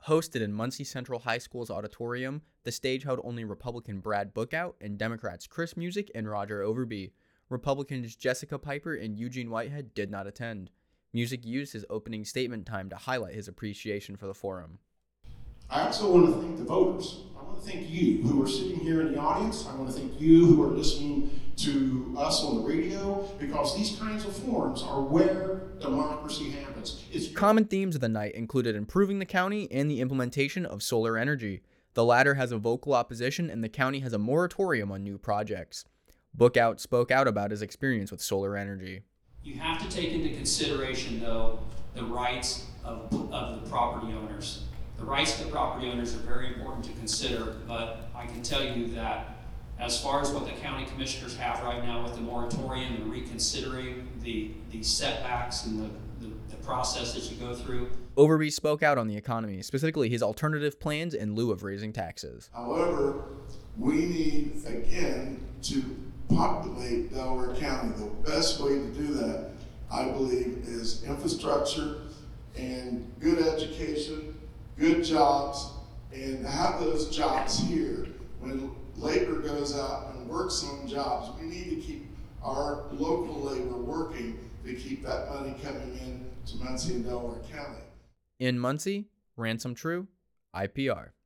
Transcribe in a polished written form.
Hosted in Muncie Central High School's auditorium, the stage held only Republican Brad Bookout and Democrats Chris Music and Roger Overby. Republicans Jessica Piper and Eugene Whitehead did not attend. Music used his opening statement time to highlight his appreciation for the forum. I also want to thank the voters. I want to thank you who are sitting here in the audience. I want to thank you who are listening to us on the radio, because these kinds of forums are where democracy happens. Common themes of the night included improving the county and the implementation of solar energy. The latter has a vocal opposition, and the county has a moratorium on new projects. Bookout spoke out about his experience with solar energy. You have to take into consideration, though, the rights of the property owners. The rights of the property owners are very important to consider, but I can tell you that as far as what the county commissioners have right now with the moratorium and reconsidering the setbacks and the process that you go through. Overby spoke out on the economy, specifically his alternative plans in lieu of raising taxes. However, we need, again, to populate Delaware County. The best way to do that, I believe, is infrastructure and good education, good jobs, and have those jobs here. When labor goes out and works on jobs, we need to keep our local labor working to keep that money coming in to Muncie and Delaware County. In Muncie, Ransom True, IPR.